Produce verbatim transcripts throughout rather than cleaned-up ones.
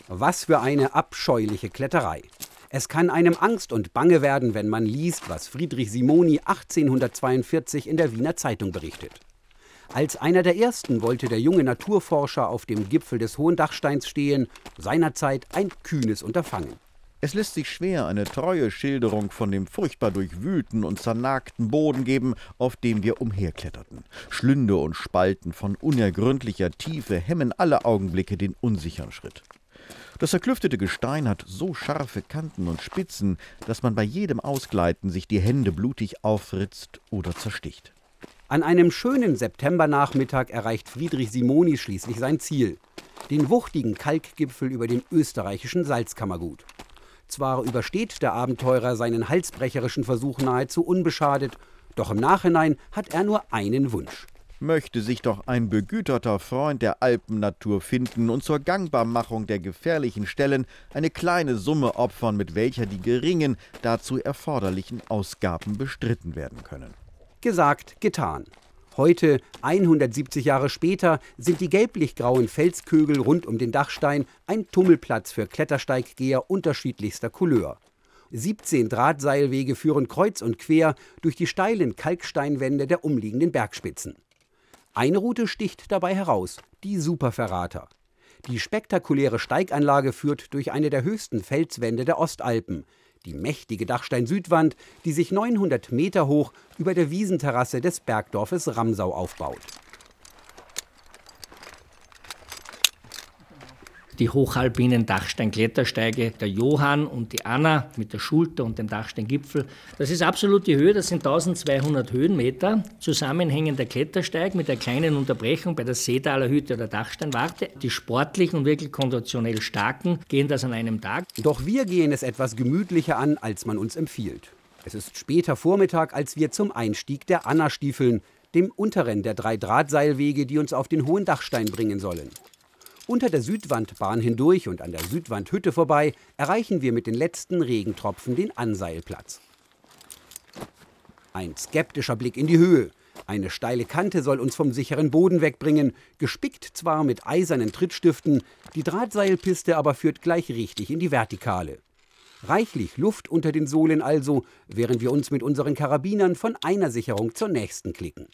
Was für eine abscheuliche Kletterei. Es kann einem Angst und Bange werden, wenn man liest, was Friedrich Simony achtzehnhundertzweiundvierzig in der Wiener Zeitung berichtet. Als einer der ersten wollte der junge Naturforscher auf dem Gipfel des Hohendachsteins stehen, seinerzeit ein kühnes Unterfangen. Es lässt sich schwer eine treue Schilderung von dem furchtbar durchwühlten und zernagten Boden geben, auf dem wir umherkletterten. Schlünde und Spalten von unergründlicher Tiefe hemmen alle Augenblicke den unsicheren Schritt. Das zerklüftete Gestein hat so scharfe Kanten und Spitzen, dass man bei jedem Ausgleiten sich die Hände blutig aufritzt oder zersticht. An einem schönen Septembernachmittag erreicht Friedrich Simony schließlich sein Ziel, den wuchtigen Kalkgipfel über dem österreichischen Salzkammergut. Zwar übersteht der Abenteurer seinen halsbrecherischen Versuch nahezu unbeschadet, doch im Nachhinein hat er nur einen Wunsch. Möchte sich doch ein begüterter Freund der Alpennatur finden und zur Gangbarmachung der gefährlichen Stellen eine kleine Summe opfern, mit welcher die geringen, dazu erforderlichen Ausgaben bestritten werden können. Gesagt, getan. Heute, hundertsiebzig Jahre später, sind die gelblich-grauen Felskügel rund um den Dachstein ein Tummelplatz für Klettersteiggeher unterschiedlichster Couleur. siebzehn Drahtseilwege führen kreuz und quer durch die steilen Kalksteinwände der umliegenden Bergspitzen. Eine Route sticht dabei heraus, die Superferrata. Die spektakuläre Steiganlage führt durch eine der höchsten Felswände der Ostalpen, die mächtige Dachstein-Südwand, die sich neunhundert Meter hoch über der Wiesenterrasse des Bergdorfes Ramsau aufbaut. Die hochalpinen Dachstein-Klettersteige, der Johann und die Anna mit der Schulter und dem Dachsteingipfel. Das ist absolut die Höhe, das sind eintausendzweihundert Höhenmeter. Zusammenhängender Klettersteig mit einer kleinen Unterbrechung bei der Seetaler Hütte oder Dachsteinwarte. Die sportlichen und wirklich konditionell starken gehen das an einem Tag. Doch wir gehen es etwas gemütlicher an, als man uns empfiehlt. Es ist später Vormittag, als wir zum Einstieg der Anna stiefeln, dem unteren der drei Drahtseilwege, die uns auf den hohen Dachstein bringen sollen. Unter der Südwandbahn hindurch und an der Südwandhütte vorbei erreichen wir mit den letzten Regentropfen den Anseilplatz. Ein skeptischer Blick in die Höhe. Eine steile Kante soll uns vom sicheren Boden wegbringen, gespickt zwar mit eisernen Trittstiften, die Drahtseilpiste aber führt gleich richtig in die Vertikale. Reichlich Luft unter den Sohlen also, während wir uns mit unseren Karabinern von einer Sicherung zur nächsten klicken.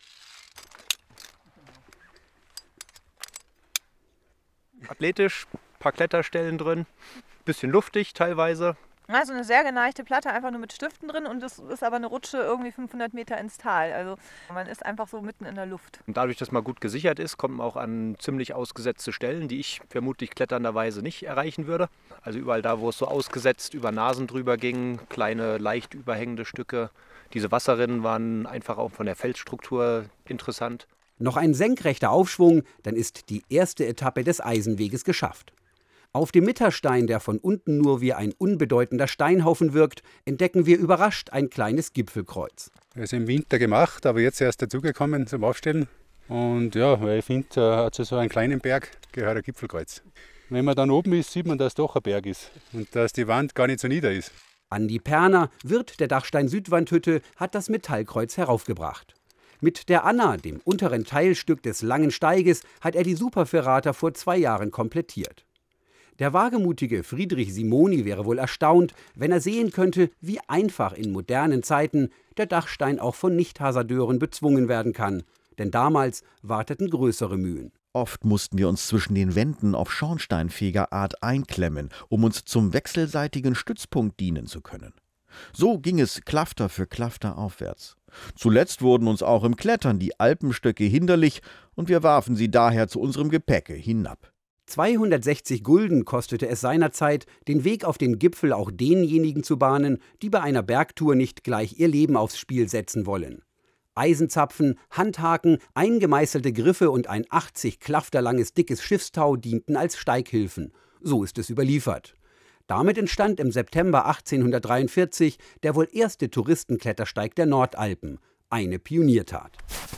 Athletisch, ein paar Kletterstellen drin, bisschen luftig teilweise. Also eine sehr geneigte Platte, einfach nur mit Stiften drin und es ist aber eine Rutsche irgendwie fünfhundert Meter ins Tal. Also man ist einfach so mitten in der Luft. Und dadurch, dass man gut gesichert ist, kommt man auch an ziemlich ausgesetzte Stellen, die ich vermutlich kletternderweise nicht erreichen würde. Also überall da, wo es so ausgesetzt über Nasen drüber ging, kleine, leicht überhängende Stücke. Diese Wasserrinnen waren einfach auch von der Felsstruktur interessant. Noch ein senkrechter Aufschwung, dann ist die erste Etappe des Eisenweges geschafft. Auf dem Mitterstein, der von unten nur wie ein unbedeutender Steinhaufen wirkt, entdecken wir überrascht ein kleines Gipfelkreuz. Also im Winter gemacht, aber jetzt erst dazugekommen zum Aufstellen. Und ja, weil ich finde, hat zu so einem kleinen Berg gehört ein Gipfelkreuz. Wenn man dann oben ist, sieht man, dass es doch ein Berg ist und dass die Wand gar nicht so nieder ist. Andi Perner, Wirt der Dachstein-Südwandhütte, hat das Metallkreuz heraufgebracht. Mit der Anna, dem unteren Teilstück des langen Steiges, hat er die Superferrata vor zwei Jahren komplettiert. Der wagemutige Friedrich Simony wäre wohl erstaunt, wenn er sehen könnte, wie einfach in modernen Zeiten der Dachstein auch von Nicht-Hasardeuren bezwungen werden kann. Denn damals warteten größere Mühen. Oft mussten wir uns zwischen den Wänden auf schornsteinfähiger Art einklemmen, um uns zum wechselseitigen Stützpunkt dienen zu können. So ging es Klafter für Klafter aufwärts. Zuletzt wurden uns auch im Klettern die Alpenstöcke hinderlich und wir warfen sie daher zu unserem Gepäcke hinab. zweihundertsechzig Gulden kostete es seinerzeit, den Weg auf den Gipfel auch denjenigen zu bahnen, die bei einer Bergtour nicht gleich ihr Leben aufs Spiel setzen wollen. Eisenzapfen, Handhaken, eingemeißelte Griffe und ein achtzig Klafter langes dickes Schiffstau dienten als Steighilfen. So ist es überliefert. Damit entstand im September achtzehnhundertdreiundvierzig der wohl erste Touristenklettersteig der Nordalpen, eine Pioniertat.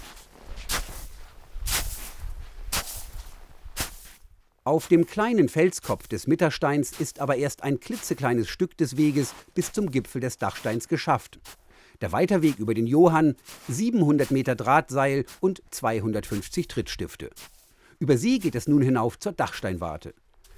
Auf dem kleinen Felskopf des Mittersteins ist aber erst ein klitzekleines Stück des Weges bis zum Gipfel des Dachsteins geschafft. Der Weiterweg über den Johann, siebenhundert Meter Drahtseil und zweihundertfünfzig Trittstifte. Über sie geht es nun hinauf zur Dachsteinwarte.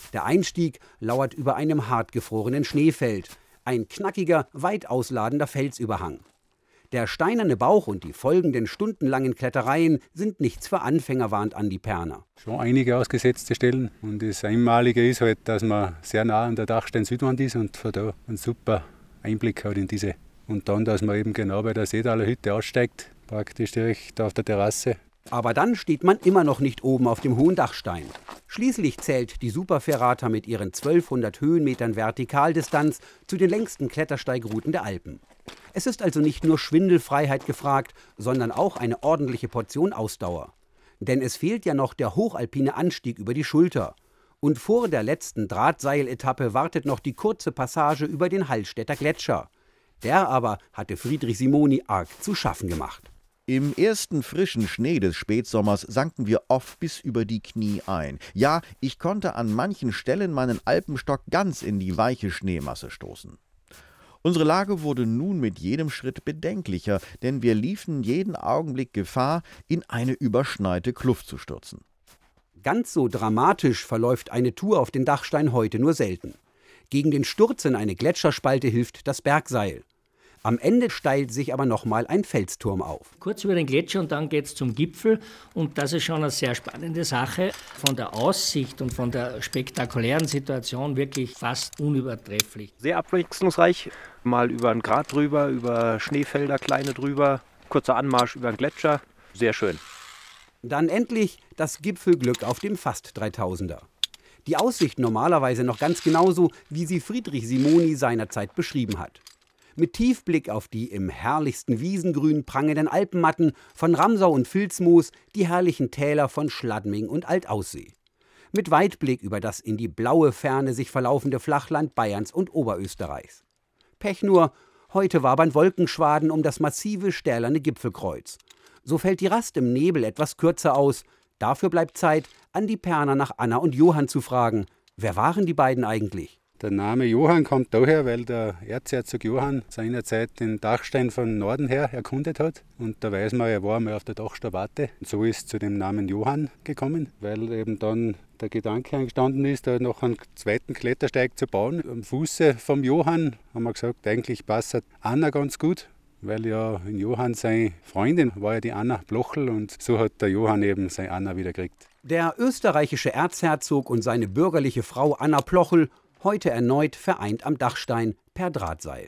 Der Einstieg lauert über einem hartgefrorenen Schneefeld. Ein knackiger, weit ausladender Felsüberhang. Der steinerne Bauch und die folgenden stundenlangen Klettereien sind nichts für Anfänger, warnt Andi Perner. Schon einige ausgesetzte Stellen. Und das Einmalige ist halt, dass man sehr nah an der Dachstein-Südwand ist und von da einen super Einblick hat in diese. Und dann, dass man eben genau bei der Seedaler Hütte aussteigt, praktisch direkt auf der Terrasse. Aber dann steht man immer noch nicht oben auf dem hohen Dachstein. Schließlich zählt die Superferrata mit ihren zwölfhundert Höhenmetern Vertikaldistanz zu den längsten Klettersteigrouten der Alpen. Es ist also nicht nur Schwindelfreiheit gefragt, sondern auch eine ordentliche Portion Ausdauer. Denn es fehlt ja noch der hochalpine Anstieg über die Schulter. Und vor der letzten Drahtseiletappe wartet noch die kurze Passage über den Hallstätter Gletscher. Der aber hatte Friedrich Simoni arg zu schaffen gemacht. Im ersten frischen Schnee des Spätsommers sanken wir oft bis über die Knie ein. Ja, ich konnte an manchen Stellen meinen Alpenstock ganz in die weiche Schneemasse stoßen. Unsere Lage wurde nun mit jedem Schritt bedenklicher, denn wir liefen jeden Augenblick Gefahr, in eine überschneite Kluft zu stürzen. Ganz so dramatisch verläuft eine Tour auf den Dachstein heute nur selten. Gegen den Sturz in eine Gletscherspalte hilft das Bergseil. Am Ende steilt sich aber nochmal ein Felsturm auf. Kurz über den Gletscher und dann geht es zum Gipfel. Und das ist schon eine sehr spannende Sache. Von der Aussicht und von der spektakulären Situation wirklich fast unübertrefflich. Sehr abwechslungsreich. Mal über einen Grat drüber, über Schneefelder, kleine drüber. Kurzer Anmarsch über den Gletscher. Sehr schön. Dann endlich das Gipfelglück auf dem fast dreitausender. Die Aussicht normalerweise noch ganz genauso, wie sie Friedrich Simoni seinerzeit beschrieben hat. Mit Tiefblick auf die im herrlichsten Wiesengrün prangenden Alpenmatten von Ramsau und Filzmoos, die herrlichen Täler von Schladming und Altaussee. Mit Weitblick über das in die blaue Ferne sich verlaufende Flachland Bayerns und Oberösterreichs. Pech nur, heute wabern Wolkenschwaden um das massive stählerne Gipfelkreuz. So fällt die Rast im Nebel etwas kürzer aus. Dafür bleibt Zeit, Andi Perner nach Anna und Johann zu fragen. Wer waren die beiden eigentlich? Der Name Johann kommt daher, weil der Erzherzog Johann seinerzeit den Dachstein von Norden her erkundet hat. Und da weiß man, er war einmal auf der Dachsteinwarte. So ist zu dem Namen Johann gekommen, weil eben dann der Gedanke entstanden ist, da noch einen zweiten Klettersteig zu bauen. Am Fuße vom Johann haben wir gesagt, eigentlich passt Anna ganz gut, weil ja in Johann seine Freundin war ja die Anna Blochel und so hat der Johann eben seine Anna wieder gekriegt. Der österreichische Erzherzog und seine bürgerliche Frau Anna Blochel, heute erneut vereint am Dachstein per Drahtseil.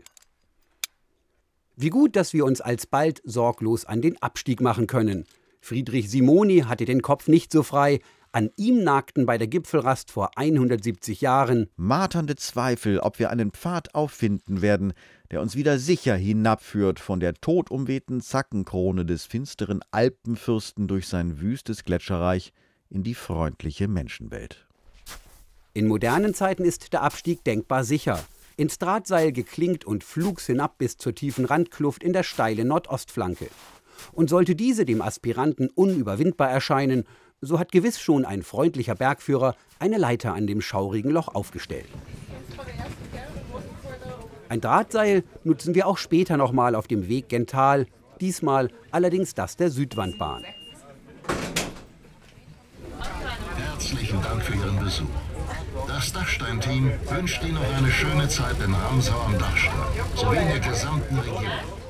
Wie gut, dass wir uns alsbald sorglos an den Abstieg machen können. Friedrich Simoni hatte den Kopf nicht so frei. An ihm nagten bei der Gipfelrast vor hundertsiebzig Jahren marternde Zweifel, ob wir einen Pfad auffinden werden, der uns wieder sicher hinabführt von der todumwehten Zackenkrone des finsteren Alpenfürsten durch sein wüstes Gletscherreich in die freundliche Menschenwelt. In modernen Zeiten ist der Abstieg denkbar sicher. Ins Drahtseil geklinkt und flugs hinab bis zur tiefen Randkluft in der steilen Nordostflanke. Und sollte diese dem Aspiranten unüberwindbar erscheinen, so hat gewiss schon ein freundlicher Bergführer eine Leiter an dem schaurigen Loch aufgestellt. Ein Drahtseil nutzen wir auch später nochmal auf dem Weg gen Tal, diesmal allerdings das der Südwandbahn. Herzlichen Dank für Ihren Besuch. Das Dachstein-Team wünscht Ihnen noch eine schöne Zeit in Ramsau am Dachstein sowie in der gesamten Region.